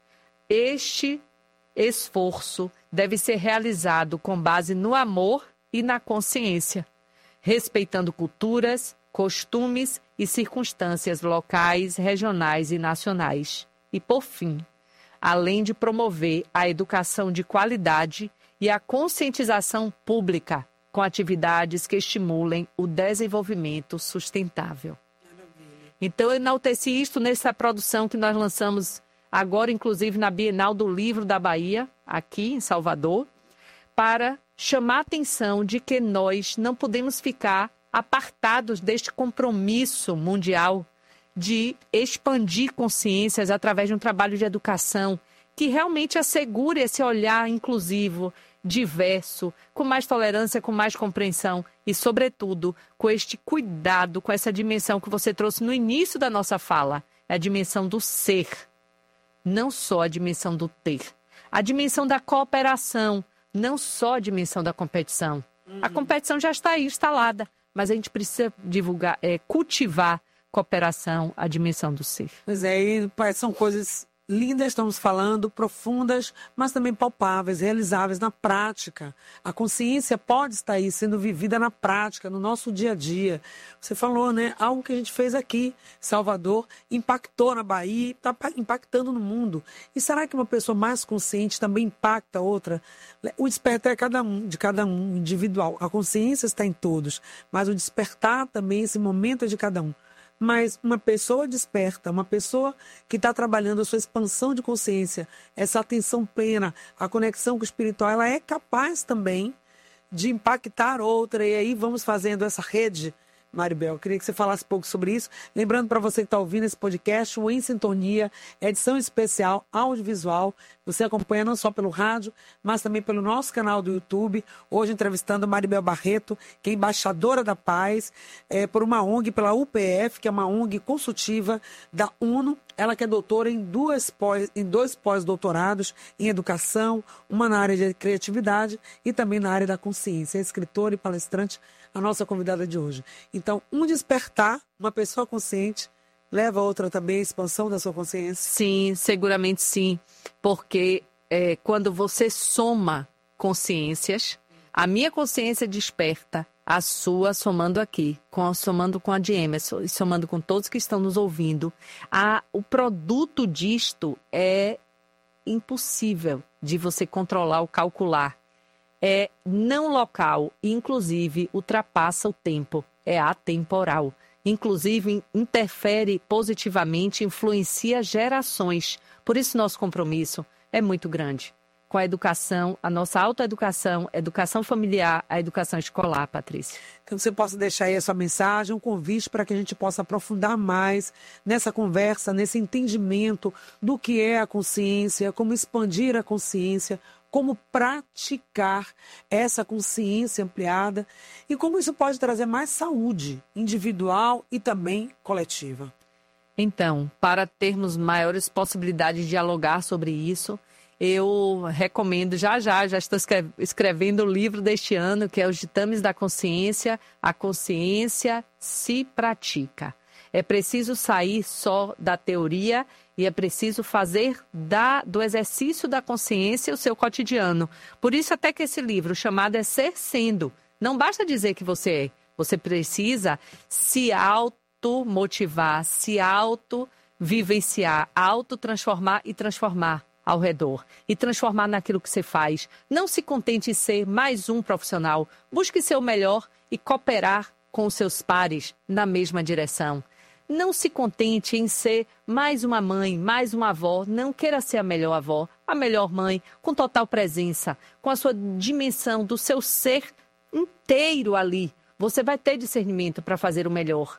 Speaker 12: este esforço deve ser realizado com base no amor e na consciência, respeitando culturas, costumes e circunstâncias locais, regionais e nacionais. E, por fim, além de promover a educação de qualidade e a conscientização pública com atividades que estimulem o desenvolvimento sustentável. Então, eu enalteci isto nessa produção que nós lançamos agora, inclusive, na Bienal do Livro da Bahia, aqui em Salvador, para chamar a atenção de que nós não podemos ficar apartados deste compromisso mundial de expandir consciências através de um trabalho de educação que realmente assegure esse olhar inclusivo, diverso, com mais tolerância, com mais compreensão e, sobretudo, com este cuidado, com essa dimensão que você trouxe no início da nossa fala, a dimensão do ser, não só a dimensão do ter, a dimensão da cooperação, não só a dimensão da competição. Uhum. A competição já está aí instalada, mas a gente precisa divulgar, é, cultivar cooperação, a dimensão do ser.
Speaker 11: Pois é, e são coisas lindas, estamos falando, profundas, mas também palpáveis, realizáveis na prática. A consciência pode estar aí sendo vivida na prática, no nosso dia a dia. Você falou, né? Algo que a gente fez aqui, Salvador, impactou na Bahia, está impactando no mundo. E será que uma pessoa mais consciente também impacta a outra? O despertar é cada um, de cada um, individual. A consciência está em todos, mas o despertar também, esse momento é de cada um. Mas uma pessoa desperta, uma pessoa que está trabalhando a sua expansão de consciência, essa atenção plena, a conexão com o espiritual, ela é capaz também de impactar outra. E aí vamos fazendo essa rede. Maribel, eu queria que você falasse um pouco sobre isso. Lembrando para você que está ouvindo esse podcast, o Em Sintonia, edição especial audiovisual. Você acompanha não só pelo rádio, mas também pelo nosso canal do YouTube. Hoje entrevistando Maribel Barreto, que é embaixadora da paz, é, por uma O N G, pela U P F, que é uma O N G consultiva da ONU. Ela que é doutora em, duas pós, em dois pós-doutorados em educação, uma na área de criatividade e também na área da consciência. É escritora e palestrante, a nossa convidada de hoje. Então, um despertar, uma pessoa consciente, leva a outra também à expansão da sua consciência?
Speaker 12: Sim, seguramente sim. Porque é, quando você soma consciências, a minha consciência desperta, a sua somando aqui, com, somando com a de Emerson, somando com todos que estão nos ouvindo. A, o produto disto é impossível de você controlar ou calcular. É não local, inclusive ultrapassa o tempo, é atemporal. Inclusive interfere positivamente, influencia gerações. Por isso nosso compromisso é muito grande com a educação, a nossa autoeducação, a educação familiar, a educação escolar, Patrícia.
Speaker 11: Então você possa deixar aí a sua mensagem, um convite para que a gente possa aprofundar mais nessa conversa, nesse entendimento do que é a consciência, como expandir a consciência, como praticar essa consciência ampliada e como isso pode trazer mais saúde individual e também coletiva.
Speaker 12: Então, para termos maiores possibilidades de dialogar sobre isso, eu recomendo, já já, já estou escrevendo o livro deste ano, que é Os Ditames da Consciência, A Consciência se Pratica. É preciso sair só da teoria e é preciso fazer da, do exercício da consciência o seu cotidiano. Por isso até que esse livro chamado é Ser Sendo. Não basta dizer que você é, você precisa se automotivar, se auto-vivenciar, auto-transformar e transformar ao redor. E transformar naquilo que você faz. Não se contente em ser mais um profissional. Busque ser o melhor e cooperar com seus pares na mesma direção. Não se contente em ser mais uma mãe, mais uma avó. Não queira ser a melhor avó, a melhor mãe, com total presença, com a sua dimensão do seu ser inteiro ali. Você vai ter discernimento para fazer o melhor.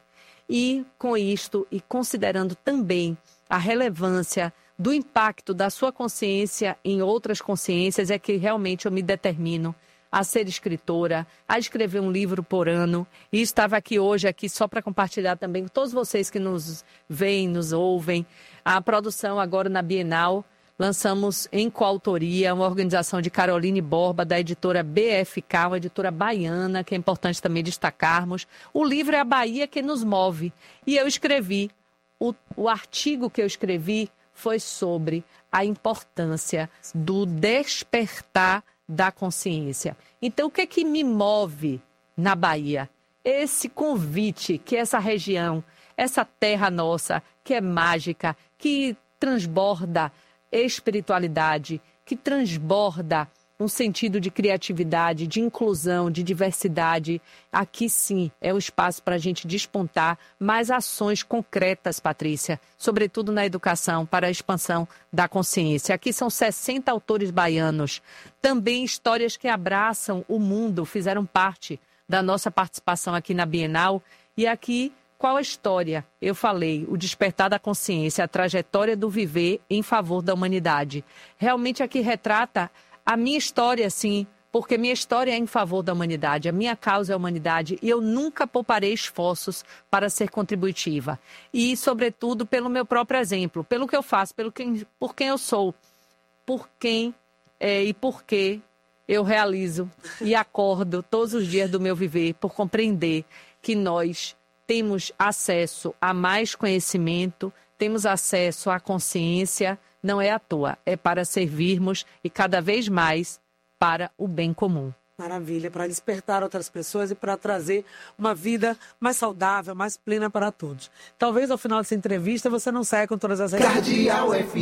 Speaker 12: E com isto, e considerando também a relevância do impacto da sua consciência em outras consciências, é que realmente eu me determino a ser escritora, a escrever um livro por ano. E estava aqui hoje, aqui só para compartilhar também com todos vocês que nos veem, nos ouvem, a produção agora na Bienal. Lançamos em coautoria uma organização de Caroline Borba, da editora B F K, uma editora baiana, que é importante também destacarmos. O livro é A Bahia que Nos Move. E eu escrevi, o, o artigo que eu escrevi foi sobre a importância do despertar da consciência. Então, o que é que me move na Bahia? Esse convite que essa região, essa terra nossa, que é mágica, que transborda espiritualidade, que transborda um sentido de criatividade, de inclusão, de diversidade. Aqui sim é o espaço para a gente despontar mais ações concretas, Patrícia, sobretudo na educação, para a expansão da consciência. Aqui são sessenta autores baianos, também histórias que abraçam o mundo, fizeram parte da nossa participação aqui na Bienal. E aqui, qual a história? Eu falei, o despertar da consciência, a trajetória do viver em favor da humanidade. Realmente aqui retrata a minha história, sim, porque minha história é em favor da humanidade, a minha causa é a humanidade e eu nunca pouparei esforços para ser contributiva. E, sobretudo, pelo meu próprio exemplo, pelo que eu faço, pelo quem, por quem eu sou, por quem é, e por que eu realizo e acordo todos os dias do meu viver por compreender que nós temos acesso a mais conhecimento, temos acesso à consciência. Não é à toa, é para servirmos e cada vez mais para o bem comum.
Speaker 11: Maravilha, para despertar outras pessoas e para trazer uma vida mais saudável, mais plena para todos. Talvez ao final dessa entrevista você não saia com todas as...
Speaker 4: Cardeal F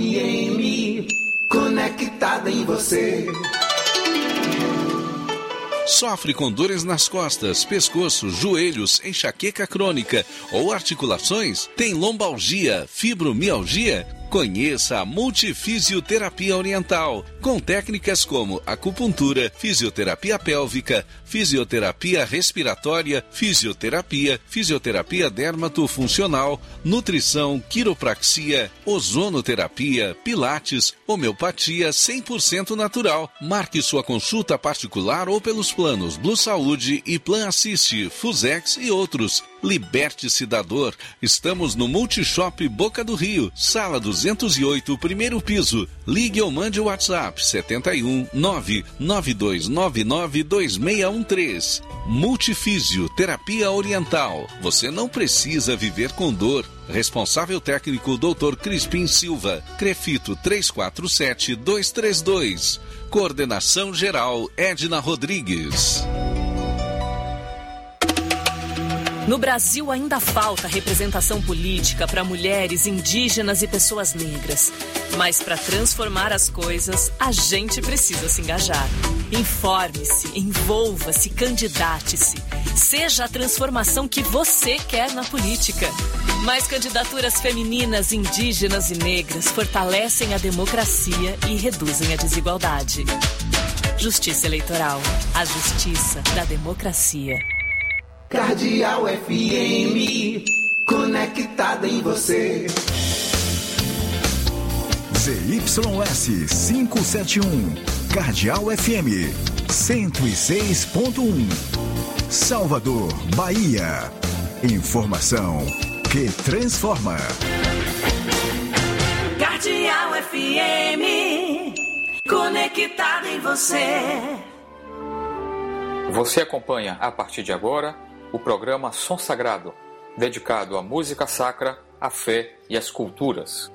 Speaker 4: M, conectada em você.
Speaker 13: Sofre com dores nas costas, pescoço, joelhos, enxaqueca crônica ou articulações? Tem lombalgia, fibromialgia? Conheça a Multifisioterapia Oriental, com técnicas como acupuntura, fisioterapia pélvica, fisioterapia respiratória, fisioterapia, fisioterapia dermatofuncional, nutrição, quiropraxia, ozonoterapia, pilates, homeopatia cem por cento natural. Marque sua consulta particular ou pelos planos Blue Saúde e Plan Assist, Fusex e outros. Liberte-se da dor. Estamos no Multishop Boca do Rio, sala duzentos e oito, primeiro piso. Ligue ou mande o WhatsApp sete um nove nove dois nove nove dois seis um três. Multifísio Terapia Oriental. Você não precisa viver com dor. Responsável técnico doutor Crispim Silva. Crefito três quatro sete dois três dois. Coordenação geral Edna Rodrigues.
Speaker 14: No Brasil ainda falta representação política para mulheres, indígenas e pessoas negras. Mas para transformar as coisas, a gente precisa se engajar. Informe-se, envolva-se, candidate-se. Seja a transformação que você quer na política. Mais candidaturas femininas, indígenas e negras fortalecem a democracia e reduzem a desigualdade. Justiça Eleitoral. A justiça da democracia.
Speaker 4: Cardeal F M, conectada em você.
Speaker 2: Z Y S quinhentos e setenta e um, Cardeal F M, cento e seis ponto um. Salvador, Bahia. Informação que transforma.
Speaker 4: Cardeal F M, conectada em você.
Speaker 15: Você acompanha a partir de agora o programa Som Sagrado, dedicado à música sacra, à fé e às culturas.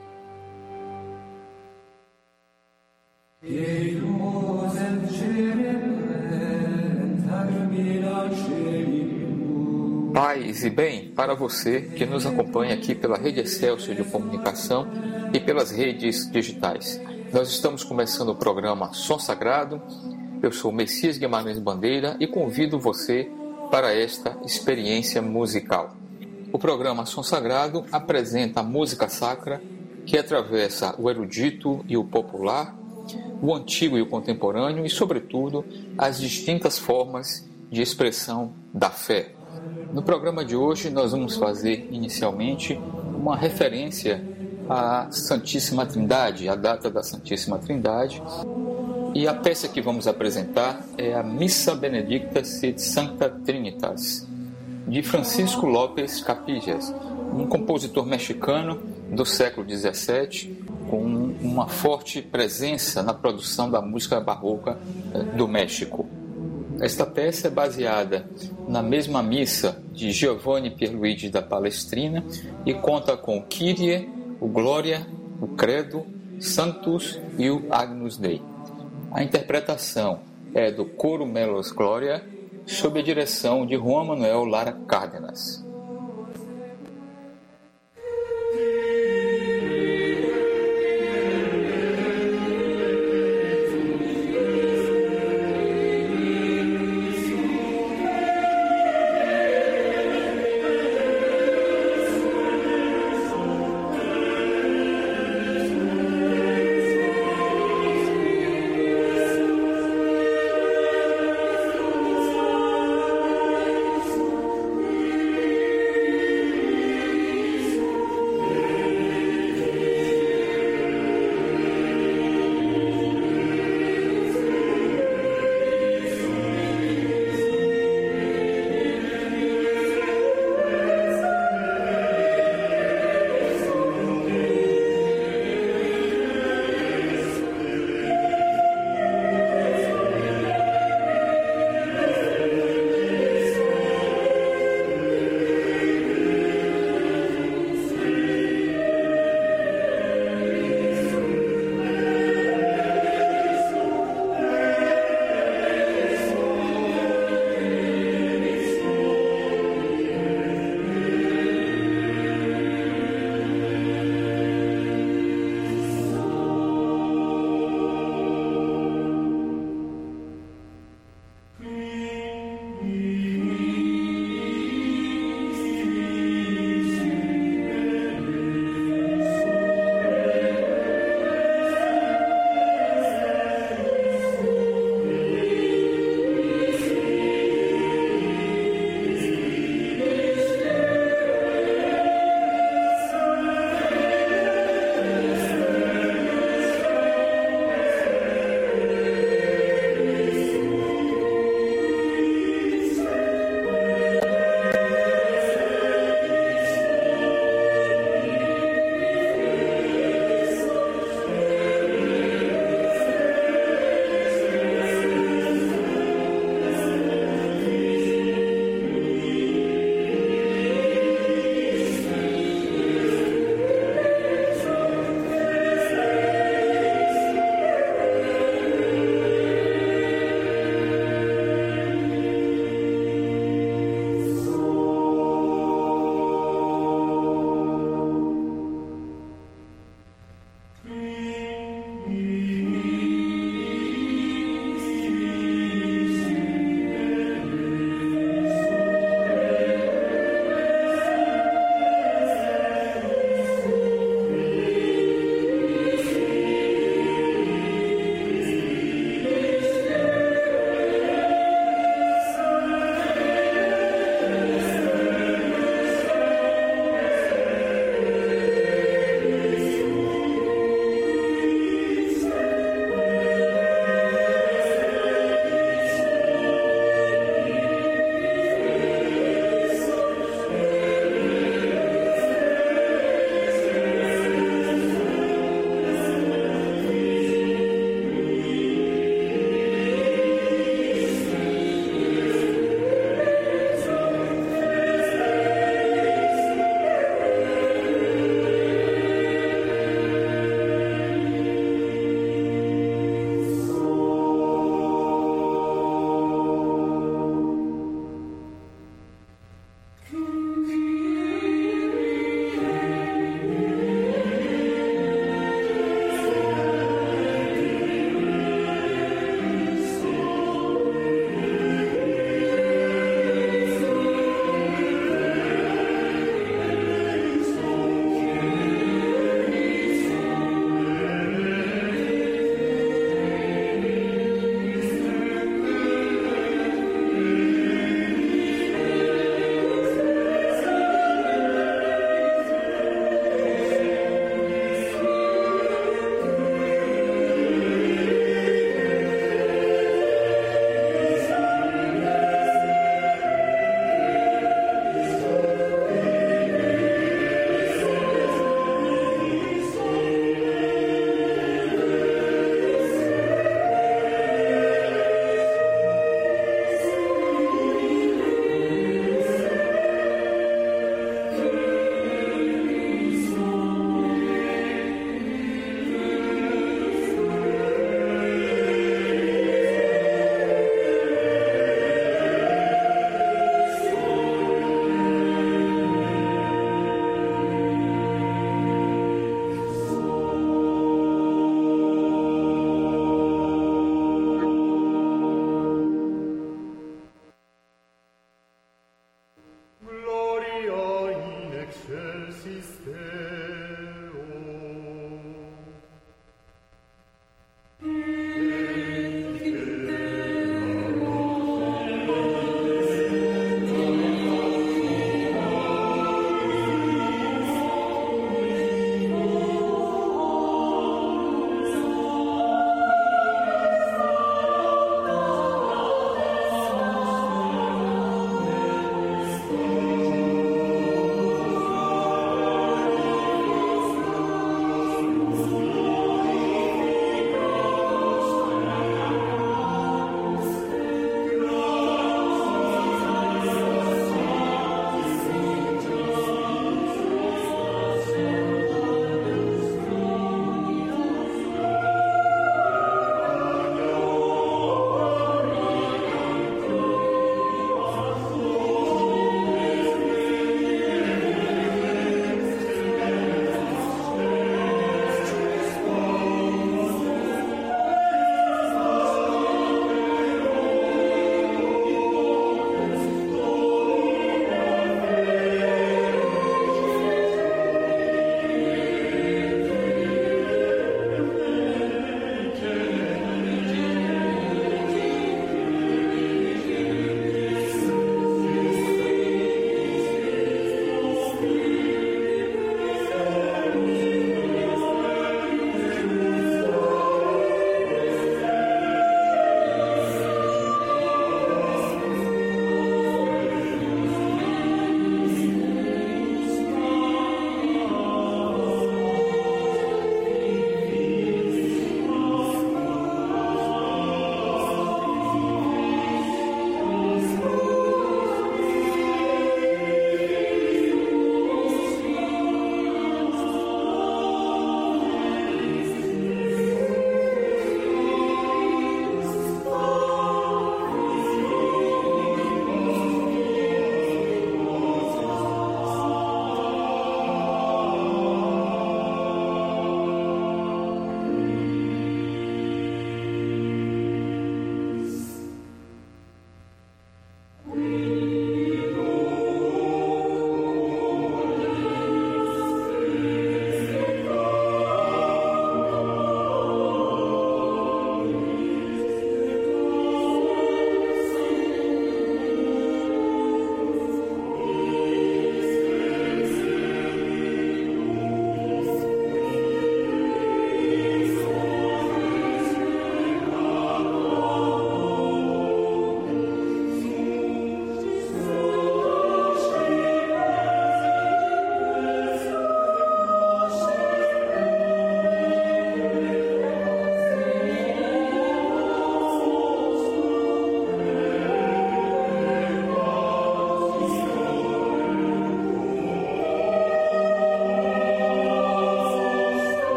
Speaker 15: Paz e bem para você que nos acompanha aqui pela Rede Excelsior de Comunicação e pelas redes digitais. Nós estamos começando o programa Som Sagrado. Eu sou Messias Guimarães Bandeira e convido você para esta experiência musical. O programa Som Sagrado apresenta a música sacra que atravessa o erudito e o popular, o antigo e o contemporâneo e, sobretudo, as distintas formas de expressão da fé. No programa de hoje, nós vamos fazer inicialmente uma referência à Santíssima Trindade, a data da Santíssima Trindade, e a peça que vamos apresentar é a Missa Benedicta sit Sancta Trinitas, de Francisco López Capillas, um compositor mexicano do século dezessete, com uma forte presença na produção da música barroca do México. Esta peça é baseada na mesma missa de Giovanni Pierluigi da Palestrina e conta com o Kyrie, o Glória, o Credo, Sanctus e o Agnus Dei. A interpretação é do Coro Melos Glória, sob a direção de Juan Manuel Lara Cárdenas.